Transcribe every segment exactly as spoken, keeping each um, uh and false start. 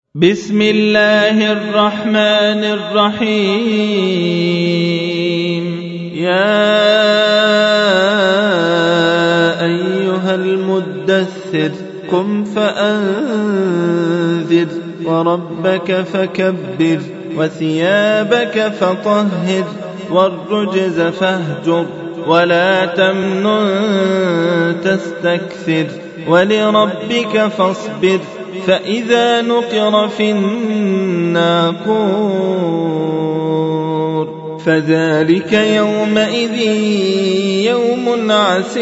بسم الله الرحمن الرحيم. يا أيها المدثر قم فأنذر وربك فكبر وثيابك فطهر والرجز فاهجر ولا تمنن تستكثر ولربك فاصبر فإذا نقر في الناقور فذلك يومئذ يوم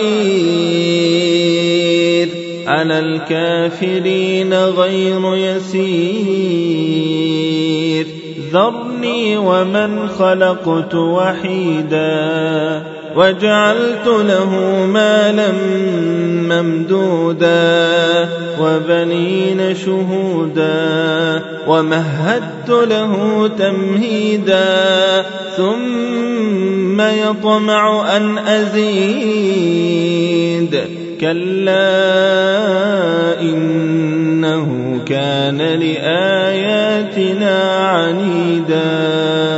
عسير على الكافرين غير يسير. ذرني ومن خلقت وحيدا وجعلت له مالا ممدودا وبنين شهودا ومهدت له تمهيدا ثم يطمع أن أزيد كلا إنه كان لآياتنا عنيدا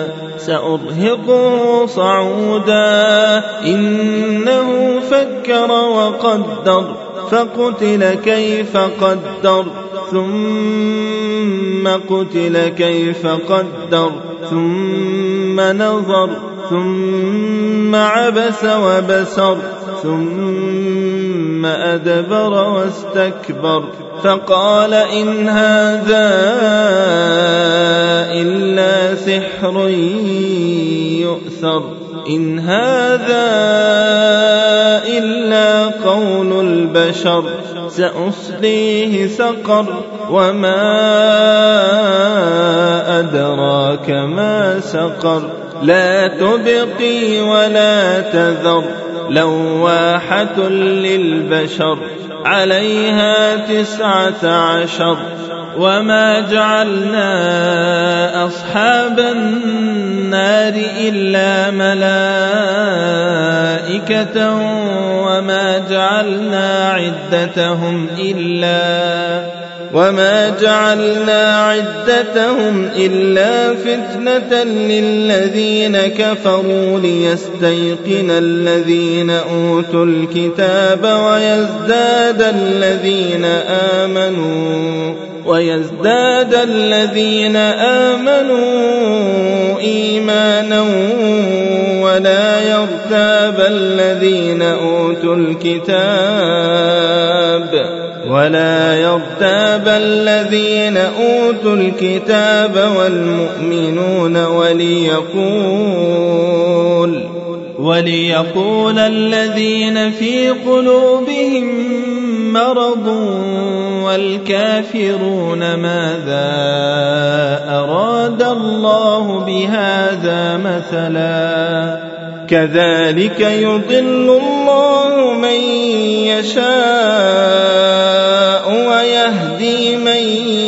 سأرهقه صعودا إنه فكر وقدر فقتل كيف قدر ثم قتل كيف قدر ثم نظر ثم عبس وبسر ثم أدبر واستكبر فقال إن هذا إلا سحر يؤثر إن هذا إلا قول البشر سأصليه سقر وما أدراك ما سقر لا تبقي ولا تذر لواحة للبشر عليها تسعة عشر. وما جعلنا أصحاب النار إلا ملائكة وما جعلنا عدتهم إلا وما جعلنا عدتهم إلا فتنة للذين كفروا ليستيقن الذين أوتوا الكتاب ويزداد الذين آمنوا ويزداد الذين آمنوا إيمانا ولا يرتاب الذين أوتوا الكتاب ولا يرتاب الذين أوتوا الكتاب والمؤمنون وليقول وليقول الذين في قلوبهم مرض والكافرون ماذا أراد الله بهذا مثلا كذلك يضل الله من يشاء ويهدي من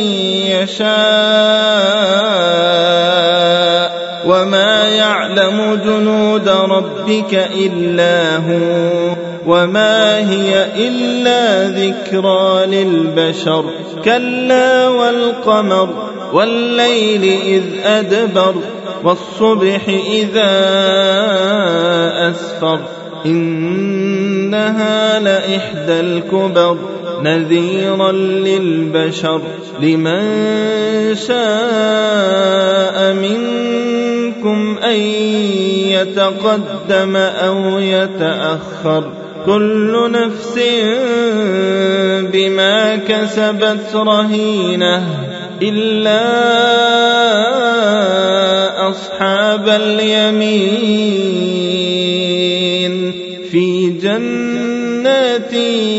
يشاء وما يعلم جنود ربك إلا هو وما هي إلا ذكرى للبشر كلا والقمر والليل إذ أدبر والصبح إذا أسفر إنها لإحدى الكبر نذيرا للبشر لمن شاء منكم أن يتقدم أو يتأخر كل نفس بما كسبت رهينة إلا أصحاب اليمين في جنات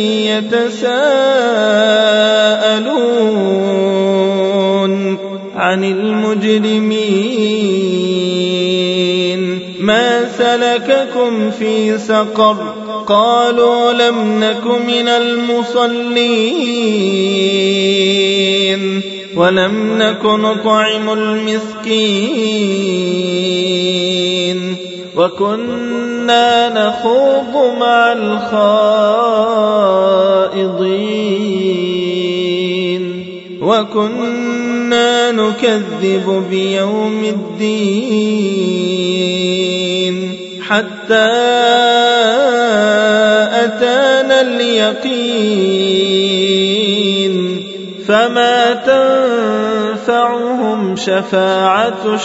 يتساءلون عن المجرمين ما سلككم في سقر قالوا لم نك من المصلين ولم نك نطعم المسكين وكنا نخوض مع الخائضين وكنا وكنا نكذب بيوم الدين حتى أتانا اليقين فما تنفعهم شفاعة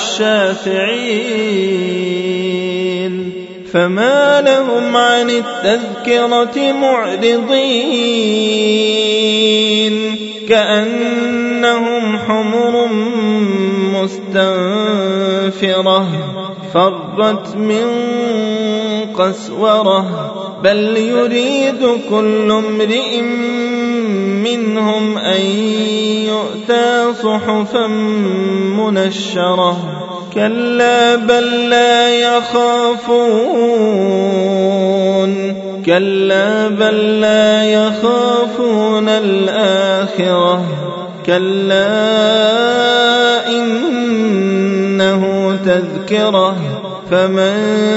الشافعين فما لهم عن التذكرة معرضين كأنهم حمر مستنفرة فرت من قسورة بل يريد كل امرئ منهم أن يؤتى صحفا منشرة كلا بل لا يخافون كلا بل لا يخافون الآخرة كلا إنه تذكرة فمن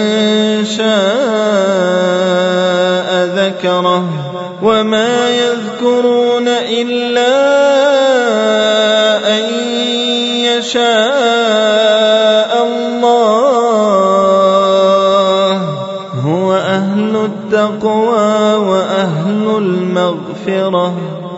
شاء ذكره وما يذكرون إلا أن يشاء الله هو أهل التقوى وأهل المغفرة